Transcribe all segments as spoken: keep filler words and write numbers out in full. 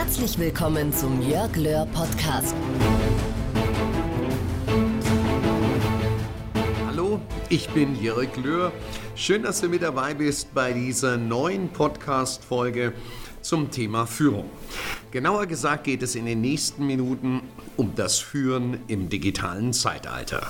Herzlich willkommen zum Jörg Löhr Podcast. Hallo, ich bin Jörg Löhr. Schön, dass du mit dabei bist bei dieser neuen Podcast-Folge zum Thema Führung. Genauer gesagt geht es in den nächsten Minuten um das Führen im digitalen Zeitalter.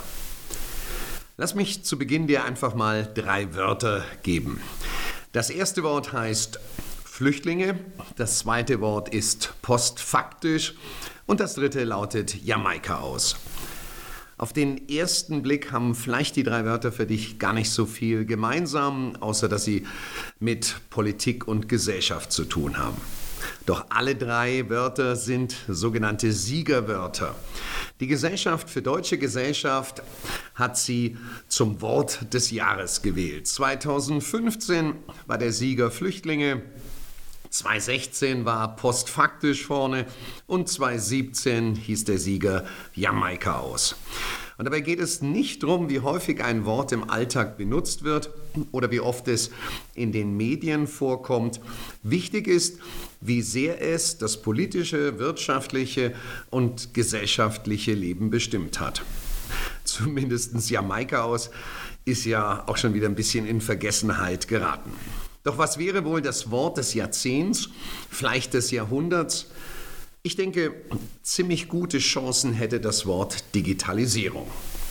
Lass mich zu Beginn dir einfach mal drei Wörter geben. Das erste Wort heißt Flüchtlinge, das zweite Wort ist postfaktisch und das dritte lautet Jamaika aus. Auf den ersten Blick haben vielleicht die drei Wörter für dich gar nicht so viel gemeinsam, außer dass sie mit Politik und Gesellschaft zu tun haben. Doch alle drei Wörter sind sogenannte Siegerwörter. Die Gesellschaft für Deutsche Gesellschaft hat sie zum Wort des Jahres gewählt. zweitausendfünfzehn war der Sieger Flüchtlinge, zweitausendsechzehn war postfaktisch vorne und zweitausendsiebzehn hieß der Sieger Jamaika aus. Und dabei geht es nicht darum, wie häufig ein Wort im Alltag benutzt wird oder wie oft es in den Medien vorkommt. Wichtig ist, wie sehr es das politische, wirtschaftliche und gesellschaftliche Leben bestimmt hat. Zumindest Jamaika aus ist ja auch schon wieder ein bisschen in Vergessenheit geraten. Doch was wäre wohl das Wort des Jahrzehnts, vielleicht des Jahrhunderts? Ich denke, ziemlich gute Chancen hätte das Wort Digitalisierung.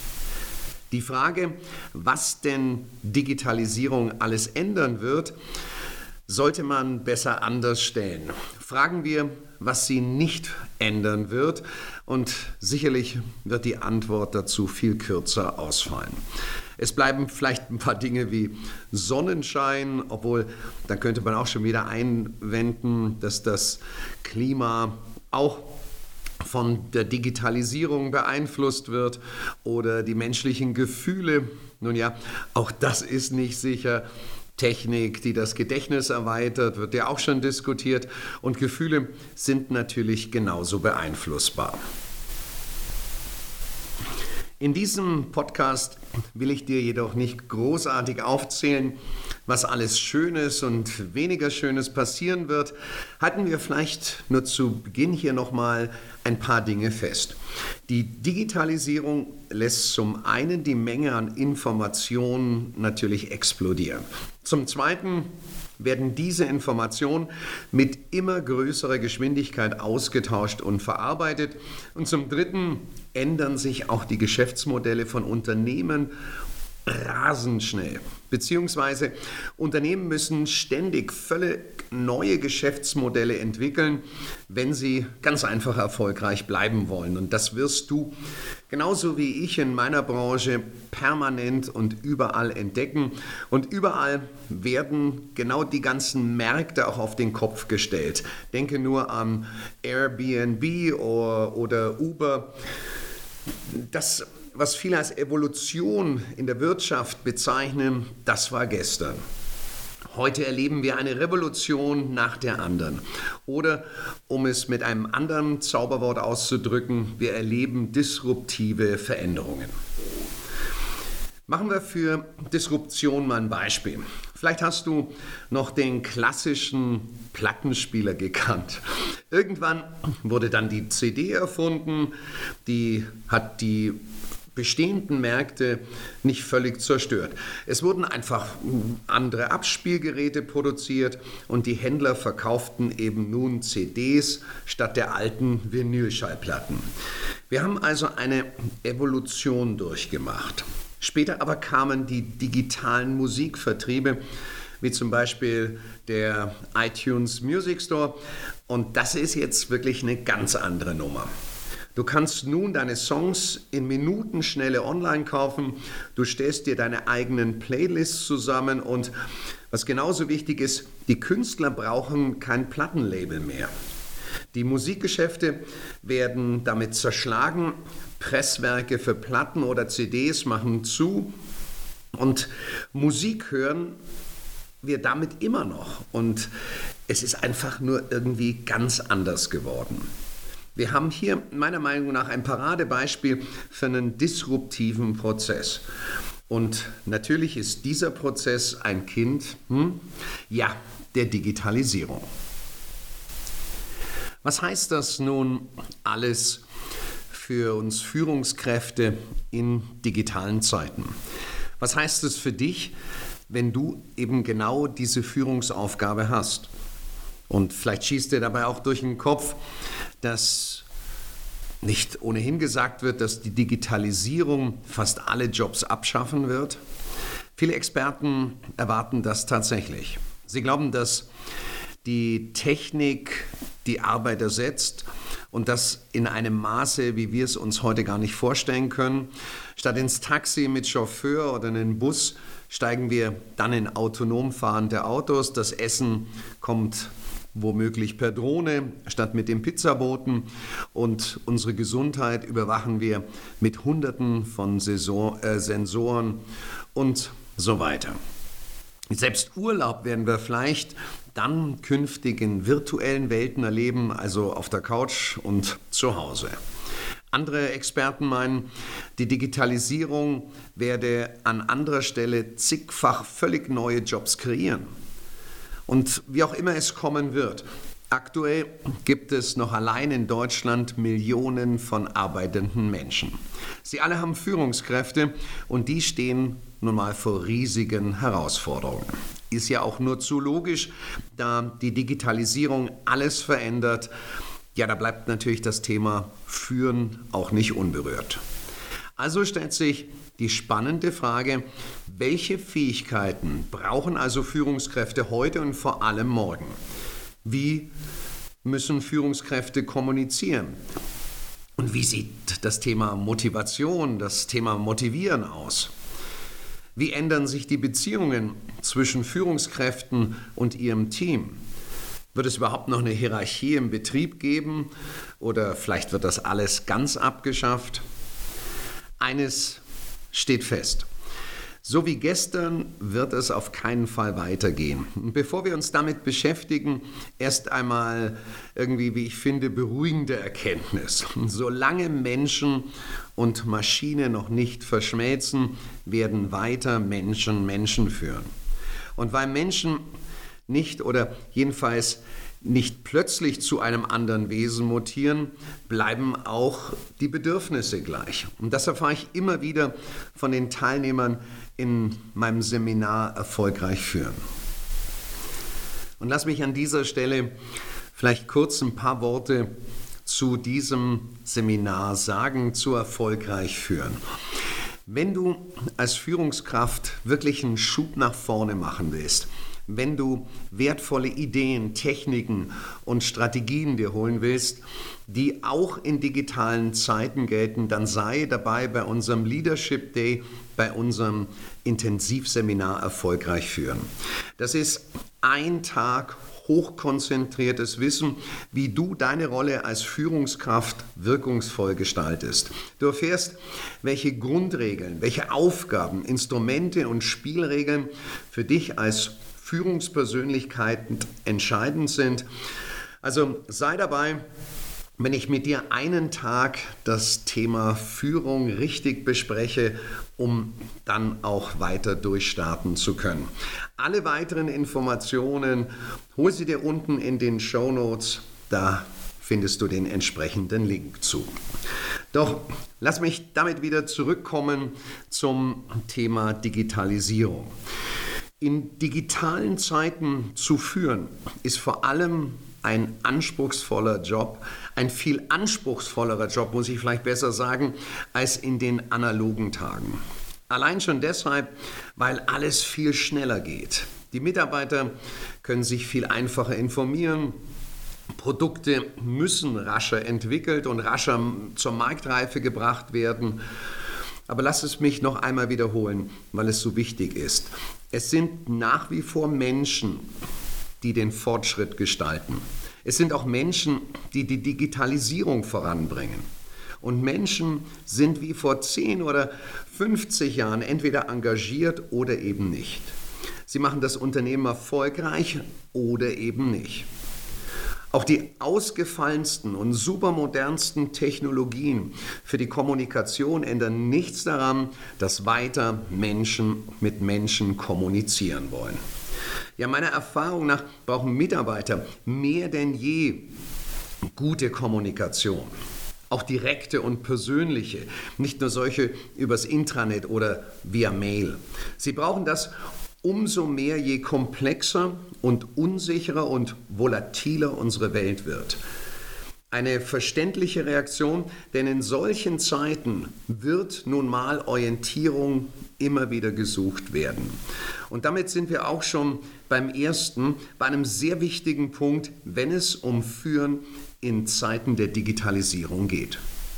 Die Frage, was denn Digitalisierung alles ändern wird, sollte man besser anders stellen. Fragen wir, was sie nicht ändern wird, und sicherlich wird die Antwort dazu viel kürzer ausfallen. Es bleiben vielleicht ein paar Dinge wie Sonnenschein, obwohl da könnte man auch schon wieder einwenden, dass das Klima auch von der Digitalisierung beeinflusst wird oder die menschlichen Gefühle. Nun ja, auch das ist nicht sicher. Technik, die das Gedächtnis erweitert, wird ja auch schon diskutiert. Und Gefühle sind natürlich genauso beeinflussbar. In diesem Podcast will ich dir jedoch nicht großartig aufzählen, was alles Schönes und weniger Schönes passieren wird. Halten wir vielleicht nur zu Beginn hier nochmal ein paar Dinge fest. Die Digitalisierung lässt zum einen die Menge an Informationen natürlich explodieren. Zum Zweiten werden diese Informationen mit immer größerer Geschwindigkeit ausgetauscht und verarbeitet. Und zum Dritten ändern sich auch die Geschäftsmodelle von Unternehmen rasend schnell. Beziehungsweise Unternehmen müssen ständig völlig neue Geschäftsmodelle entwickeln, wenn sie ganz einfach erfolgreich bleiben wollen. Und das wirst du genauso wie ich in meiner Branche permanent und überall entdecken. Und überall werden genau die ganzen Märkte auch auf den Kopf gestellt. Denke nur an Airbnb oder, oder Uber. Das, was viele als Evolution in der Wirtschaft bezeichnen, das war gestern. Heute erleben wir eine Revolution nach der anderen. Oder, um es mit einem anderen Zauberwort auszudrücken, wir erleben disruptive Veränderungen. Machen wir für Disruption mal ein Beispiel. Vielleicht hast du noch den klassischen Plattenspieler gekannt. Irgendwann wurde dann die C D erfunden, die hat die bestehenden Märkte nicht völlig zerstört. Es wurden einfach andere Abspielgeräte produziert und die Händler verkauften eben nun C Ds statt der alten Vinylschallplatten. Wir haben also eine Evolution durchgemacht. Später aber kamen die digitalen Musikvertriebe, wie zum Beispiel der iTunes Music Store. Und das ist jetzt wirklich eine ganz andere Nummer. Du kannst nun deine Songs in Minutenschnelle online kaufen. Du stellst dir deine eigenen Playlists zusammen und was genauso wichtig ist, die Künstler brauchen kein Plattenlabel mehr. Die Musikgeschäfte werden damit zerschlagen. Presswerke für Platten oder C Ds machen zu und Musik hören wir damit immer noch. Und es ist einfach nur irgendwie ganz anders geworden. Wir haben hier meiner Meinung nach ein Paradebeispiel für einen disruptiven Prozess. Und natürlich ist dieser Prozess ein Kind, hm, ja, der Digitalisierung. Was heißt das nun alles für uns Führungskräfte in digitalen Zeiten? Was heißt es für dich, wenn du eben genau diese Führungsaufgabe hast? Und vielleicht schießt dir dabei auch durch den Kopf, dass nicht ohnehin gesagt wird, dass die Digitalisierung fast alle Jobs abschaffen wird. Viele Experten erwarten das tatsächlich. Sie glauben, dass die Technik die Arbeit ersetzt und das in einem Maße, wie wir es uns heute gar nicht vorstellen können. Statt ins Taxi mit Chauffeur oder in den Bus steigen wir dann in autonom fahrende Autos. Das Essen kommt womöglich per Drohne statt mit dem Pizzaboten und unsere Gesundheit überwachen wir mit Hunderten von Saison, äh, Sensoren und so weiter. Selbst Urlaub werden wir vielleicht dann künftig in virtuellen Welten erleben, also auf der Couch und zu Hause. Andere Experten meinen, die Digitalisierung werde an anderer Stelle zigfach völlig neue Jobs kreieren. Und wie auch immer es kommen wird, aktuell gibt es noch allein in Deutschland Millionen von arbeitenden Menschen. Sie alle haben Führungskräfte und die stehen nun mal vor riesigen Herausforderungen. Ist ja auch nur zu logisch, da die Digitalisierung alles verändert. Ja, da bleibt natürlich das Thema Führen auch nicht unberührt. Also stellt sich die spannende Frage, welche Fähigkeiten brauchen also Führungskräfte heute und vor allem morgen? Wie müssen Führungskräfte kommunizieren? Und wie sieht das Thema Motivation, das Thema Motivieren aus? Wie ändern sich die Beziehungen zwischen Führungskräften und ihrem Team? Wird es überhaupt noch eine Hierarchie im Betrieb geben oder vielleicht wird das alles ganz abgeschafft? Eines steht fest. So wie gestern wird es auf keinen Fall weitergehen. Und bevor wir uns damit beschäftigen, erst einmal irgendwie, wie ich finde, beruhigende Erkenntnis. Solange Menschen und Maschine noch nicht verschmelzen, werden weiter Menschen Menschen führen. Und weil Menschen nicht oder jedenfalls nicht plötzlich zu einem anderen Wesen mutieren, bleiben auch die Bedürfnisse gleich. Und das erfahre ich immer wieder von den Teilnehmern in meinem Seminar Erfolgreich führen. Und lass mich an dieser Stelle vielleicht kurz ein paar Worte zu diesem Seminar sagen, zu Erfolgreich führen. Wenn du als Führungskraft wirklich einen Schub nach vorne machen willst, wenn du wertvolle Ideen, Techniken und Strategien dir holen willst, die auch in digitalen Zeiten gelten, dann sei dabei bei unserem Leadership Day, bei unserem Intensivseminar Erfolgreich führen. Das ist ein Tag hochkonzentriertes Wissen, wie du deine Rolle als Führungskraft wirkungsvoll gestaltest. Du erfährst, welche Grundregeln, welche Aufgaben, Instrumente und Spielregeln für dich als Führungspersönlichkeiten entscheidend sind. Also sei dabei, wenn ich mit dir einen Tag das Thema Führung richtig bespreche, um dann auch weiter durchstarten zu können. Alle weiteren Informationen hol sie dir unten in den Shownotes, da findest du den entsprechenden Link zu. Doch lass mich damit wieder zurückkommen zum Thema Digitalisierung. In digitalen Zeiten zu führen, ist vor allem ein anspruchsvoller Job, ein viel anspruchsvollerer Job, muss ich vielleicht besser sagen, als in den analogen Tagen. Allein schon deshalb, weil alles viel schneller geht. Die Mitarbeiter können sich viel einfacher informieren, Produkte müssen rascher entwickelt und rascher zur Marktreife gebracht werden. Aber lass es mich noch einmal wiederholen, weil es so wichtig ist. Es sind nach wie vor Menschen, die den Fortschritt gestalten. Es sind auch Menschen, die die Digitalisierung voranbringen. Und Menschen sind wie vor zehn oder fünfzig Jahren entweder engagiert oder eben nicht. Sie machen das Unternehmen erfolgreich oder eben nicht. Auch die ausgefallensten und supermodernsten Technologien für die Kommunikation ändern nichts daran, dass weiter Menschen mit Menschen kommunizieren wollen. Ja, meiner Erfahrung nach brauchen Mitarbeiter mehr denn je gute Kommunikation. Auch direkte und persönliche, nicht nur solche übers Intranet oder via Mail. Sie brauchen das umso mehr, je komplexer und unsicherer und volatiler unsere Welt wird. Eine verständliche Reaktion, denn in solchen Zeiten wird nun mal Orientierung immer wieder gesucht werden. Und damit sind wir auch schon beim ersten, bei einem sehr wichtigen Punkt, wenn es um Führen in Zeiten der Digitalisierung geht.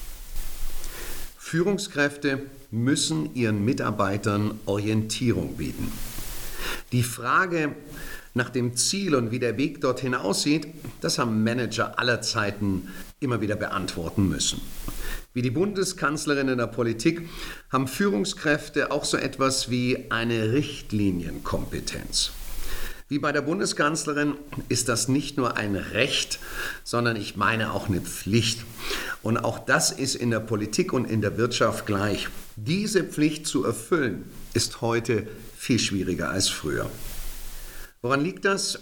Führungskräfte müssen ihren Mitarbeitern Orientierung bieten. Die Frage nach dem Ziel und wie der Weg dorthin aussieht, das haben Manager aller Zeiten immer wieder beantworten müssen. Wie die Bundeskanzlerin in der Politik haben Führungskräfte auch so etwas wie eine Richtlinienkompetenz. Wie bei der Bundeskanzlerin ist das nicht nur ein Recht, sondern ich meine auch eine Pflicht. Und auch das ist in der Politik und in der Wirtschaft gleich. Diese Pflicht zu erfüllen, ist heute viel schwieriger als früher. Woran liegt das?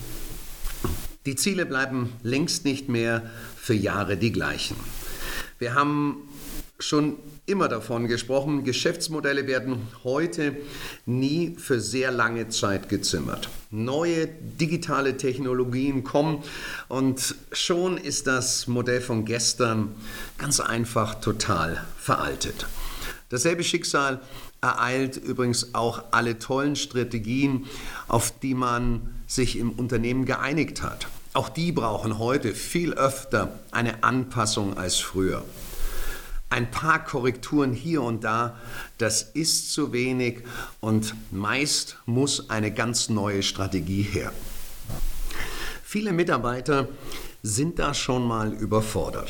Die Ziele bleiben längst nicht mehr für Jahre die gleichen. Wir haben schon immer davon gesprochen, Geschäftsmodelle werden heute nie für sehr lange Zeit gezimmert. Neue digitale Technologien kommen und schon ist das Modell von gestern ganz einfach total veraltet. Dasselbe Schicksal ereilt übrigens auch alle tollen Strategien, auf die man sich im Unternehmen geeinigt hat. Auch die brauchen heute viel öfter eine Anpassung als früher. Ein paar Korrekturen hier und da, das ist zu wenig und meist muss eine ganz neue Strategie her. Viele Mitarbeiter sind da schon mal überfordert.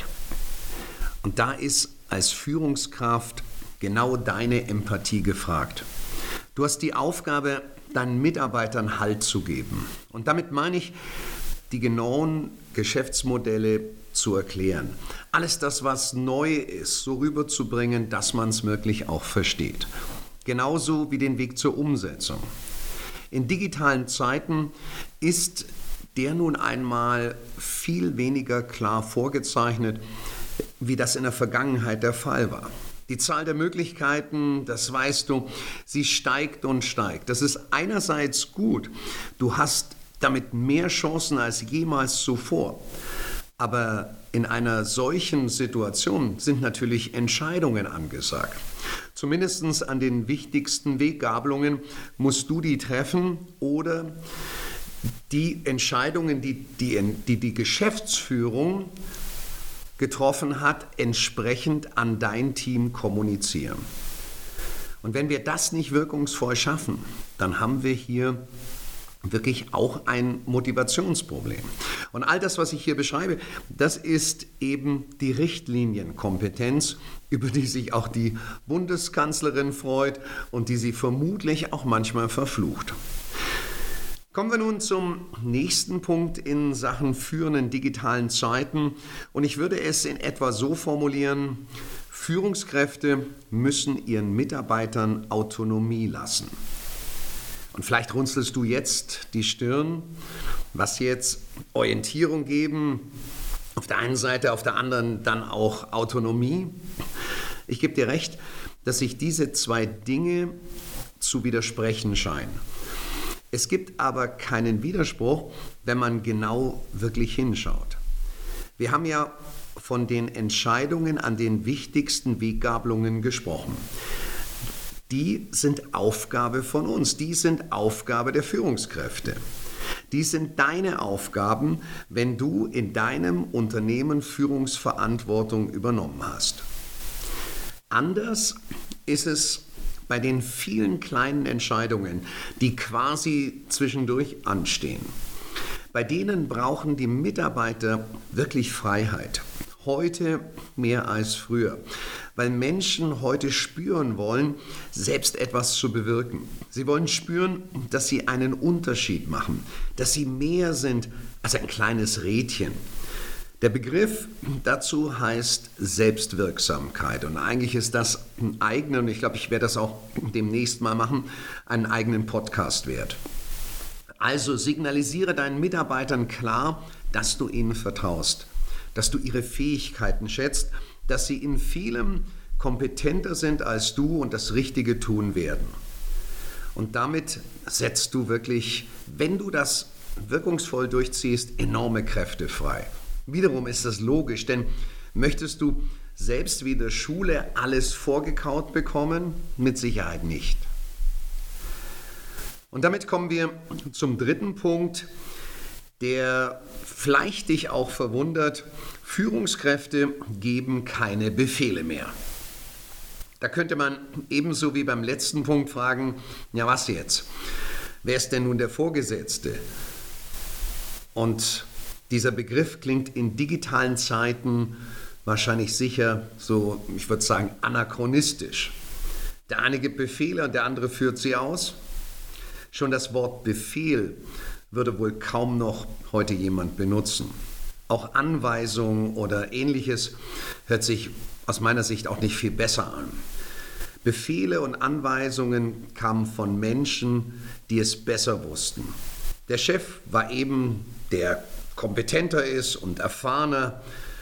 Und da ist als Führungskraft genau deine Empathie gefragt. Du hast die Aufgabe, deinen Mitarbeitern Halt zu geben. Und damit meine ich, die genauen Geschäftsmodelle zu erklären. Alles das, was neu ist, so rüberzubringen, dass man es wirklich auch versteht. Genauso wie den Weg zur Umsetzung. In digitalen Zeiten ist der nun einmal viel weniger klar vorgezeichnet, wie das in der Vergangenheit der Fall war. Die Zahl der Möglichkeiten, das weißt du, sie steigt und steigt. Das ist einerseits gut. Du hast damit mehr Chancen als jemals zuvor. Aber in einer solchen Situation sind natürlich Entscheidungen angesagt. Zumindest an den wichtigsten Weggabelungen musst du die treffen oder die Entscheidungen, die die, die, die Geschäftsführung getroffen hat, entsprechend an dein Team kommunizieren. Und wenn wir das nicht wirkungsvoll schaffen, dann haben wir hier wirklich auch ein Motivationsproblem. Und all das, was ich hier beschreibe, das ist eben die Richtlinienkompetenz, über die sich auch die Bundeskanzlerin freut und die sie vermutlich auch manchmal verflucht. Kommen wir nun zum nächsten Punkt in Sachen Führen in digitalen Zeiten. Und ich würde es in etwa so formulieren: Führungskräfte müssen ihren Mitarbeitern Autonomie lassen. Und vielleicht runzelst du jetzt die Stirn, was jetzt Orientierung geben, auf der einen Seite, auf der anderen dann auch Autonomie. Ich gebe dir recht, dass sich diese zwei Dinge zu widersprechen scheinen. Es gibt aber keinen Widerspruch, wenn man genau wirklich hinschaut. Wir haben ja von den Entscheidungen an den wichtigsten Weggabelungen gesprochen. Die sind Aufgabe von uns, die sind Aufgabe der Führungskräfte. Die sind deine Aufgaben, wenn du in deinem Unternehmen Führungsverantwortung übernommen hast. Anders ist es bei den vielen kleinen Entscheidungen, die quasi zwischendurch anstehen. Bei denen brauchen die Mitarbeiter wirklich Freiheit. Heute mehr als früher, weil Menschen heute spüren wollen, selbst etwas zu bewirken. Sie wollen spüren, dass sie einen Unterschied machen, dass sie mehr sind als ein kleines Rädchen. Der Begriff dazu heißt Selbstwirksamkeit und eigentlich ist das ein eigener, und ich glaube, ich werde das auch demnächst mal machen, einen eigenen Podcast wert. Also signalisiere deinen Mitarbeitern klar, dass du ihnen vertraust. dass du ihre Fähigkeiten schätzt, dass sie in vielem kompetenter sind als du und das Richtige tun werden. Und damit setzt du wirklich, wenn du das wirkungsvoll durchziehst, enorme Kräfte frei. Wiederum ist das logisch, denn möchtest du selbst wie in der Schule alles vorgekaut bekommen? Mit Sicherheit nicht. Und damit kommen wir zum dritten Punkt, der vielleicht dich auch verwundert. Führungskräfte geben keine Befehle mehr. Da könnte man ebenso wie beim letzten Punkt fragen, ja was jetzt? Wer ist denn nun der Vorgesetzte? Und dieser Begriff klingt in digitalen Zeiten wahrscheinlich sicher so, ich würde sagen, anachronistisch. Der eine gibt Befehle und der andere führt sie aus. Schon das Wort Befehl würde wohl kaum noch heute jemand benutzen. Auch Anweisungen oder Ähnliches hört sich aus meiner Sicht auch nicht viel besser an. Befehle und Anweisungen kamen von Menschen, die es besser wussten. Der Chef war eben, der kompetenter ist und erfahrener.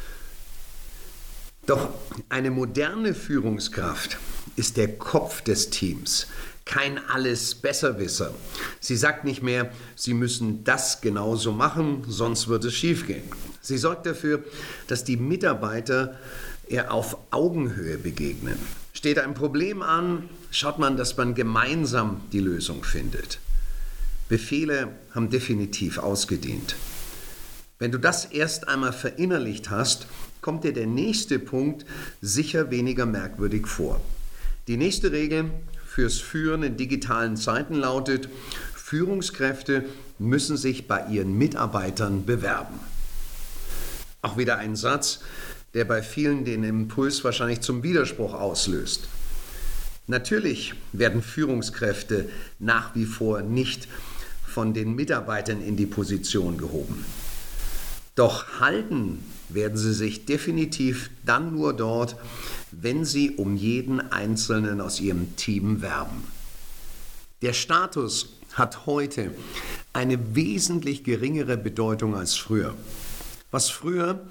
Doch eine moderne Führungskraft ist der Kopf des Teams, kein Alles-Besserwisser. Sie sagt nicht mehr, Sie müssen das genauso machen, sonst wird es schiefgehen. Sie sorgt dafür, dass die Mitarbeiter eher auf Augenhöhe begegnen. Steht ein Problem an, schaut man, dass man gemeinsam die Lösung findet. Befehle haben definitiv ausgedient. Wenn du das erst einmal verinnerlicht hast, kommt dir der nächste Punkt sicher weniger merkwürdig vor. Die nächste Regel fürs Führen in digitalen Zeiten lautet, Führungskräfte müssen sich bei ihren Mitarbeitern bewerben. Auch wieder ein Satz, der bei vielen den Impuls wahrscheinlich zum Widerspruch auslöst. Natürlich werden Führungskräfte nach wie vor nicht von den Mitarbeitern in die Position gehoben. Doch halten werden sie sich definitiv dann nur dort, wenn sie um jeden Einzelnen aus ihrem Team werben. Der Status hat heute eine wesentlich geringere Bedeutung als früher. Was früher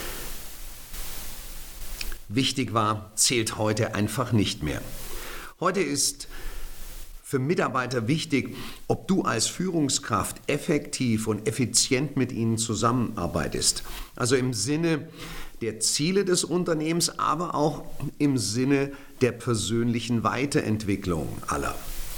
wichtig war, zählt heute einfach nicht mehr. Heute ist für Mitarbeiter wichtig, ob du als Führungskraft effektiv und effizient mit ihnen zusammenarbeitest. Also im Sinne der Ziele des Unternehmens, aber auch im Sinne der persönlichen Weiterentwicklung aller.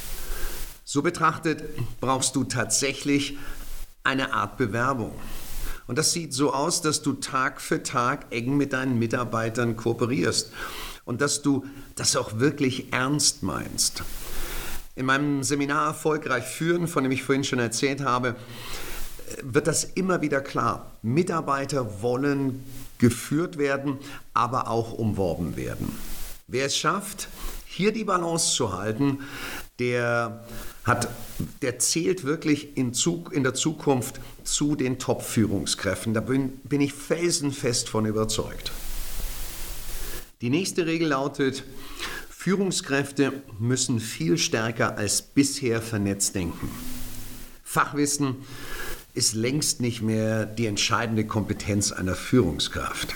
So betrachtet brauchst du tatsächlich eine Art Bewerbung. Und das sieht so aus, dass du Tag für Tag eng mit deinen Mitarbeitern kooperierst und dass du das auch wirklich ernst meinst. In meinem Seminar Erfolgreich führen, von dem ich vorhin schon erzählt habe, wird das immer wieder klar. Mitarbeiter wollen geführt werden, aber auch umworben werden. Wer es schafft, hier die Balance zu halten, der, hat, der zählt wirklich in, Zug, in der Zukunft zu den Top-Führungskräften. Da bin, bin ich felsenfest von überzeugt. Die nächste Regel lautet, Führungskräfte müssen viel stärker als bisher vernetzt denken. Fachwissen ist längst nicht mehr die entscheidende Kompetenz einer Führungskraft.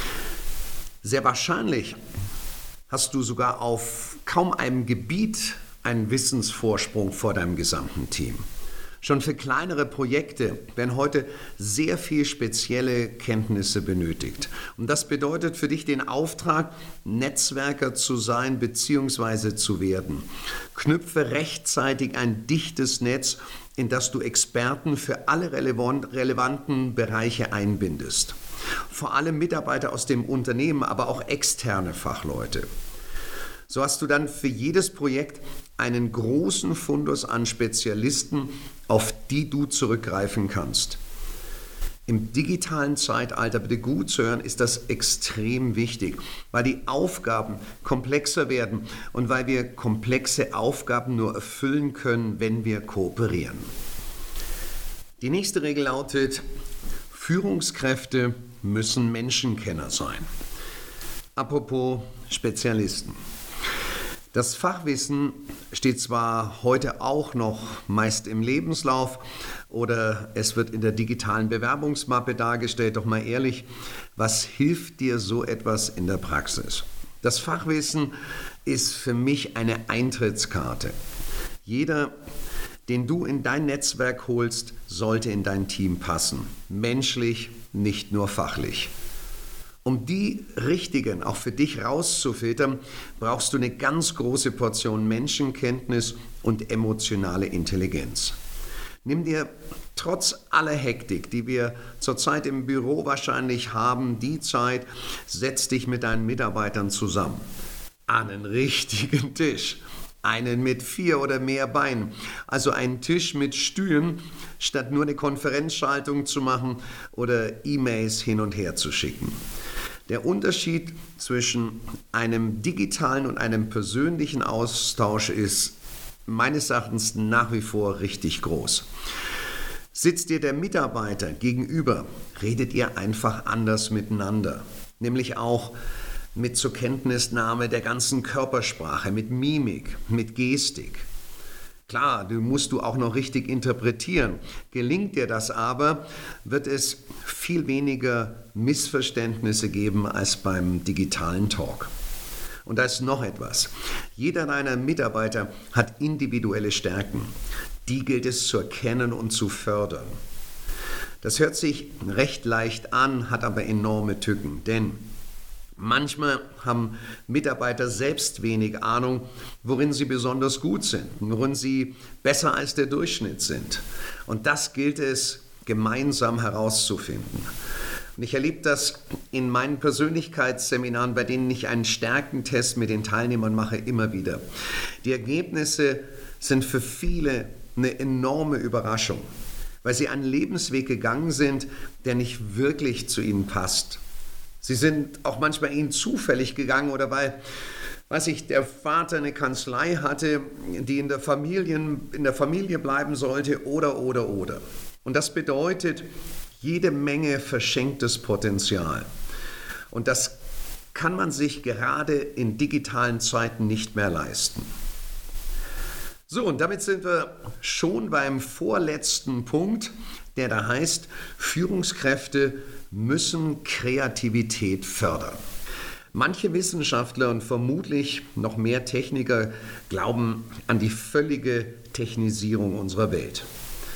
Sehr wahrscheinlich hast du sogar auf kaum einem Gebiet einen Wissensvorsprung vor deinem gesamten Team. Schon für kleinere Projekte werden heute sehr viel spezielle Kenntnisse benötigt. Und das bedeutet für dich den Auftrag, Netzwerker zu sein bzw. zu werden. Knüpfe rechtzeitig ein dichtes Netz, in das du Experten für alle relevanten Bereiche einbindest. Vor allem Mitarbeiter aus dem Unternehmen, aber auch externe Fachleute. So hast du dann für jedes Projekt einen großen Fundus an Spezialisten, auf die du zurückgreifen kannst. Im digitalen Zeitalter, bitte gut zu hören, ist das extrem wichtig, weil die Aufgaben komplexer werden und weil wir komplexe Aufgaben nur erfüllen können, wenn wir kooperieren. Die nächste Regel lautet, Führungskräfte müssen Menschenkenner sein. Apropos Spezialisten. Das Fachwissen steht zwar heute auch noch meist im Lebenslauf oder es wird in der digitalen Bewerbungsmappe dargestellt, doch mal ehrlich, was hilft dir so etwas in der Praxis? Das Fachwissen ist für mich eine Eintrittskarte. Jeder, den du in dein Netzwerk holst, sollte in dein Team passen. Menschlich, nicht nur fachlich. Um die richtigen auch für dich rauszufiltern, brauchst du eine ganz große Portion Menschenkenntnis und emotionale Intelligenz. Nimm dir trotz aller Hektik, die wir zurzeit im Büro wahrscheinlich haben, die Zeit, setz dich mit deinen Mitarbeitern zusammen. An einen richtigen Tisch. Einen mit vier oder mehr Beinen. Also einen Tisch mit Stühlen, statt nur eine Konferenzschaltung zu machen oder E-Mails hin und her zu schicken. Der Unterschied zwischen einem digitalen und einem persönlichen Austausch ist meines Erachtens nach wie vor richtig groß. Sitzt dir der Mitarbeiter gegenüber, redet ihr einfach anders miteinander. Nämlich auch mit zur Kenntnisnahme der ganzen Körpersprache, mit Mimik, mit Gestik. Klar, du musst du auch noch richtig interpretieren. Gelingt dir das aber, wird es viel weniger Missverständnisse geben als beim digitalen Talk. Und da ist noch etwas. Jeder deiner Mitarbeiter hat individuelle Stärken. Die gilt es zu erkennen und zu fördern. Das hört sich recht leicht an, hat aber enorme Tücken, denn manchmal haben Mitarbeiter selbst wenig Ahnung, worin sie besonders gut sind, worin sie besser als der Durchschnitt sind. Und das gilt es gemeinsam herauszufinden. Und ich erlebe das in meinen Persönlichkeitsseminaren, bei denen ich einen Stärkentest mit den Teilnehmern mache, immer wieder. Die Ergebnisse sind für viele eine enorme Überraschung, weil sie einen Lebensweg gegangen sind, der nicht wirklich zu ihnen passt. Sie sind auch manchmal ihnen zufällig gegangen oder weil, weiß ich, der Vater eine Kanzlei hatte, die in der Familie, in der Familie bleiben sollte oder, oder, oder. Und das bedeutet jede Menge verschenktes Potenzial. Und das kann man sich gerade in digitalen Zeiten nicht mehr leisten. So, und damit sind wir schon beim vorletzten Punkt, der da heißt, Führungskräfte müssen Kreativität fördern. Manche Wissenschaftler und vermutlich noch mehr Techniker glauben an die völlige Technisierung unserer Welt.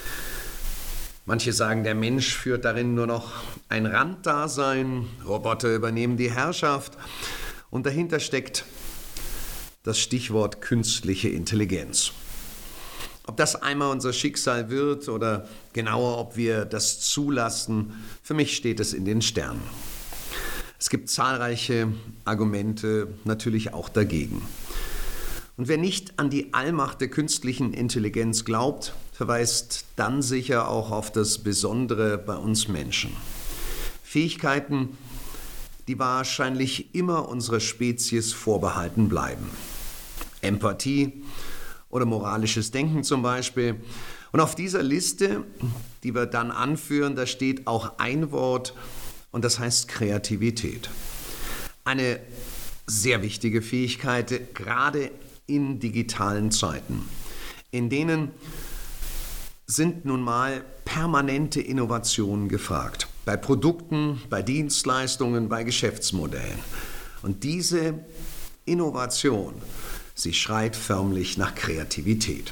Manche sagen, der Mensch führt darin nur noch ein Randdasein, Roboter übernehmen die Herrschaft und dahinter steckt das Stichwort künstliche Intelligenz. Ob das einmal unser Schicksal wird oder genauer, ob wir das zulassen, für mich steht es in den Sternen. Es gibt zahlreiche Argumente natürlich auch dagegen. Und wer nicht an die Allmacht der künstlichen Intelligenz glaubt, verweist dann sicher auch auf das Besondere bei uns Menschen. Fähigkeiten, die wahrscheinlich immer unserer Spezies vorbehalten bleiben. Empathie oder moralisches Denken zum Beispiel. Und auf dieser Liste, die wir dann anführen, da steht auch ein Wort und das heißt Kreativität. Eine sehr wichtige Fähigkeit, gerade in digitalen Zeiten, in denen sind nun mal permanente Innovationen gefragt. Bei Produkten, bei Dienstleistungen, bei Geschäftsmodellen. Und diese Innovation, sie schreit förmlich nach Kreativität.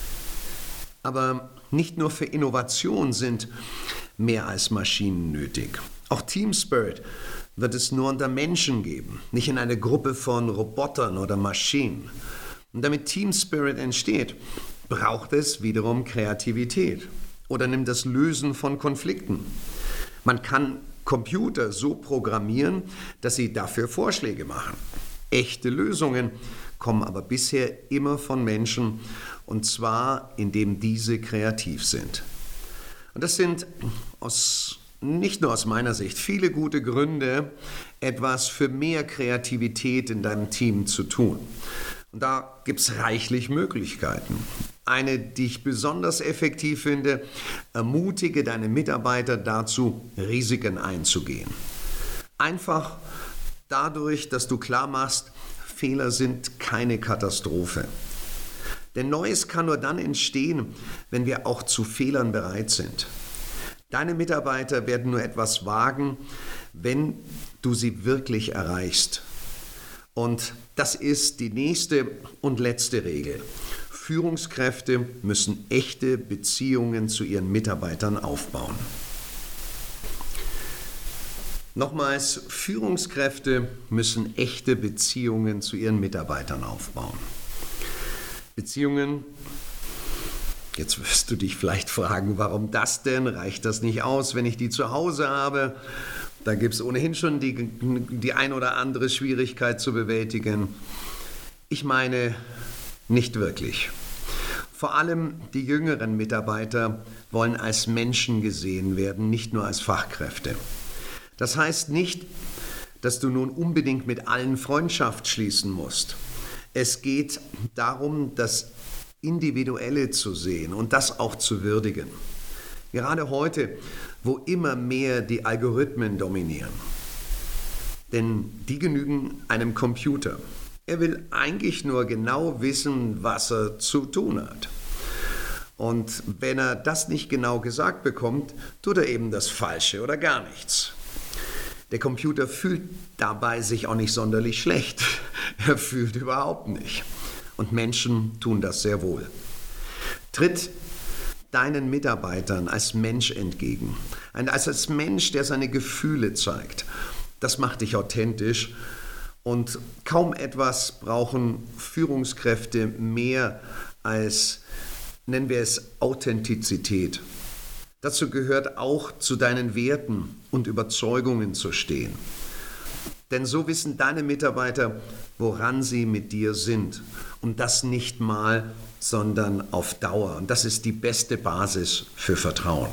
Aber nicht nur für Innovation sind mehr als Maschinen nötig. Auch Team Spirit wird es nur unter Menschen geben, nicht in einer Gruppe von Robotern oder Maschinen. Und damit Team Spirit entsteht, braucht es wiederum Kreativität oder nimmt das Lösen von Konflikten. Man kann Computer so programmieren, dass sie dafür Vorschläge machen. Echte Lösungen kommen aber bisher immer von Menschen, und zwar indem diese kreativ sind. Und das sind aus, nicht nur aus meiner Sicht viele gute Gründe, etwas für mehr Kreativität in deinem Team zu tun. Und da gibt es reichlich Möglichkeiten. Eine, die ich besonders effektiv finde: ermutige deine Mitarbeiter dazu, Risiken einzugehen. Einfach dadurch, dass du klar machst, Fehler sind keine Katastrophe. Denn Neues kann nur dann entstehen, wenn wir auch zu Fehlern bereit sind. Deine Mitarbeiter werden nur etwas wagen, wenn du sie wirklich erreichst. Und das ist die nächste und letzte Regel. Führungskräfte müssen echte Beziehungen zu ihren Mitarbeitern aufbauen. Nochmals, Führungskräfte müssen echte Beziehungen zu ihren Mitarbeitern aufbauen. Beziehungen, jetzt wirst du dich vielleicht fragen, warum das denn? Reicht das nicht aus, wenn ich die zu Hause habe? Da gibt es ohnehin schon die, die ein oder andere Schwierigkeit zu bewältigen. Ich meine, nicht wirklich. Vor allem die jüngeren Mitarbeiter wollen als Menschen gesehen werden, nicht nur als Fachkräfte. Das heißt nicht, dass du nun unbedingt mit allen Freundschaft schließen musst. Es geht darum, das Individuelle zu sehen und das auch zu würdigen. Gerade heute, wo immer mehr die Algorithmen dominieren. Denn die genügen einem Computer. Er will eigentlich nur genau wissen, was er zu tun hat. Und wenn er das nicht genau gesagt bekommt, tut er eben das Falsche oder gar nichts. Der Computer fühlt dabei sich auch nicht sonderlich schlecht. Er fühlt überhaupt nicht. Und Menschen tun das sehr wohl. Tritt deinen Mitarbeitern als Mensch entgegen. Als als Mensch, der seine Gefühle zeigt. Das macht dich authentisch. Und kaum etwas brauchen Führungskräfte mehr als, nennen wir es, Authentizität. Dazu gehört auch, zu deinen Werten und Überzeugungen zu stehen. Denn so wissen deine Mitarbeiter, woran sie mit dir sind. Und das nicht mal, sondern auf Dauer. Und das ist die beste Basis für Vertrauen.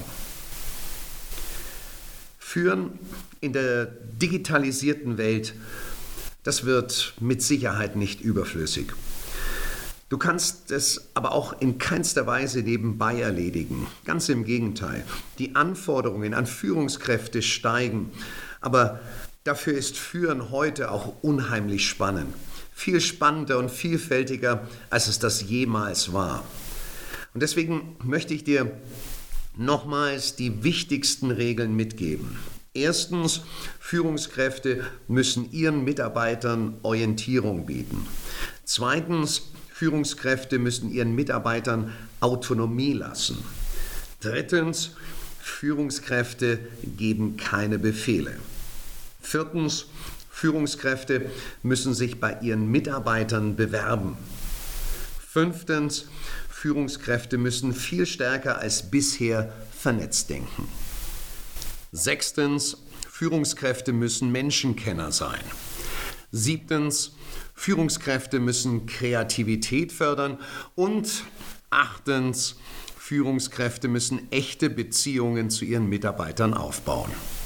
Führen in der digitalisierten Welt, das wird mit Sicherheit nicht überflüssig. Du kannst es aber auch in keinster Weise nebenbei erledigen. Ganz im Gegenteil. Die Anforderungen an Führungskräfte steigen. Aber dafür ist Führen heute auch unheimlich spannend. Viel spannender und vielfältiger, als es das jemals war. Und deswegen möchte ich dir nochmals die wichtigsten Regeln mitgeben. Erstens, Führungskräfte müssen ihren Mitarbeitern Orientierung bieten. Zweitens, Führungskräfte müssen ihren Mitarbeitern Autonomie lassen. Drittens, Führungskräfte geben keine Befehle. Viertens, Führungskräfte müssen sich bei ihren Mitarbeitern bewerben. Fünftens, Führungskräfte müssen viel stärker als bisher vernetzt denken. Sechstens, Führungskräfte müssen Menschenkenner sein. Siebtens, Führungskräfte müssen Kreativität fördern. Und achtens, Führungskräfte müssen echte Beziehungen zu ihren Mitarbeitern aufbauen.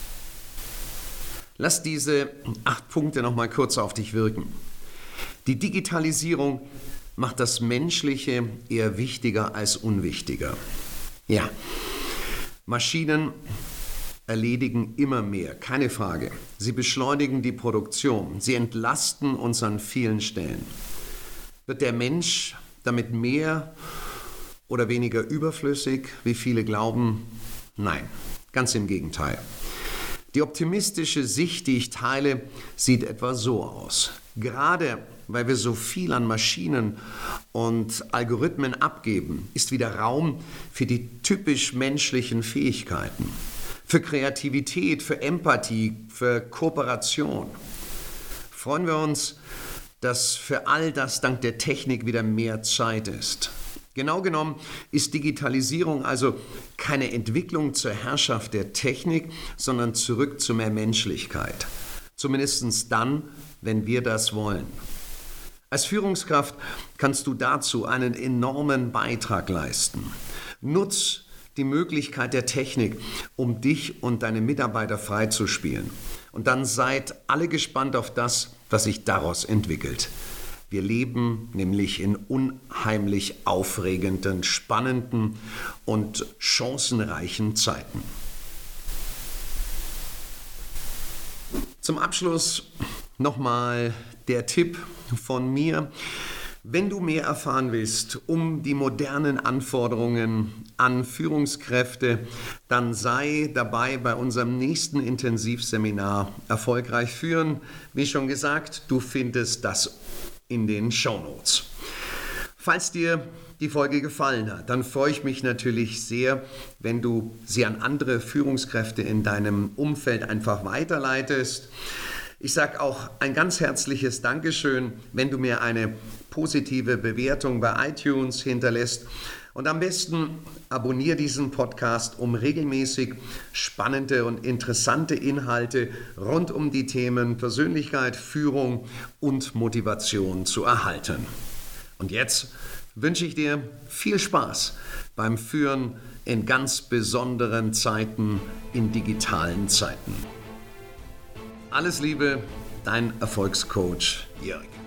Lass diese acht Punkte noch mal kurz auf dich wirken. Die Digitalisierung macht das Menschliche eher wichtiger als unwichtiger. Ja, Maschinen erledigen immer mehr, keine Frage. Sie beschleunigen die Produktion, sie entlasten uns an vielen Stellen. Wird der Mensch damit mehr oder weniger überflüssig, wie viele glauben? Nein, ganz im Gegenteil. Die optimistische Sicht, die ich teile, sieht etwa so aus. Gerade weil wir so viel an Maschinen und Algorithmen abgeben, ist wieder Raum für die typisch menschlichen Fähigkeiten. Für Kreativität, für Empathie, für Kooperation. Freuen wir uns, dass für all das dank der Technik wieder mehr Zeit ist. Genau genommen ist Digitalisierung also keine Entwicklung zur Herrschaft der Technik, sondern zurück zu mehr Menschlichkeit. Zumindest dann, wenn wir das wollen. Als Führungskraft kannst du dazu einen enormen Beitrag leisten. Nutz die Möglichkeit der Technik, um dich und deine Mitarbeiter freizuspielen. Und dann seid alle gespannt auf das, was sich daraus entwickelt. Wir leben nämlich in unheimlich aufregenden, spannenden und chancenreichen Zeiten. Zum Abschluss nochmal der Tipp von mir. Wenn du mehr erfahren willst um die modernen Anforderungen an Führungskräfte, dann sei dabei bei unserem nächsten Intensivseminar Erfolgreich führen. Wie schon gesagt, du findest das in den Shownotes. Falls dir die Folge gefallen hat, dann freue ich mich natürlich sehr, wenn du sie an andere Führungskräfte in deinem Umfeld einfach weiterleitest. Ich sage auch ein ganz herzliches Dankeschön, wenn du mir eine positive Bewertung bei iTunes hinterlässt. Und am besten abonniere diesen Podcast, um regelmäßig spannende und interessante Inhalte rund um die Themen Persönlichkeit, Führung und Motivation zu erhalten. Und jetzt wünsche ich dir viel Spaß beim Führen in ganz besonderen Zeiten, in digitalen Zeiten. Alles Liebe, dein Erfolgscoach Jörg.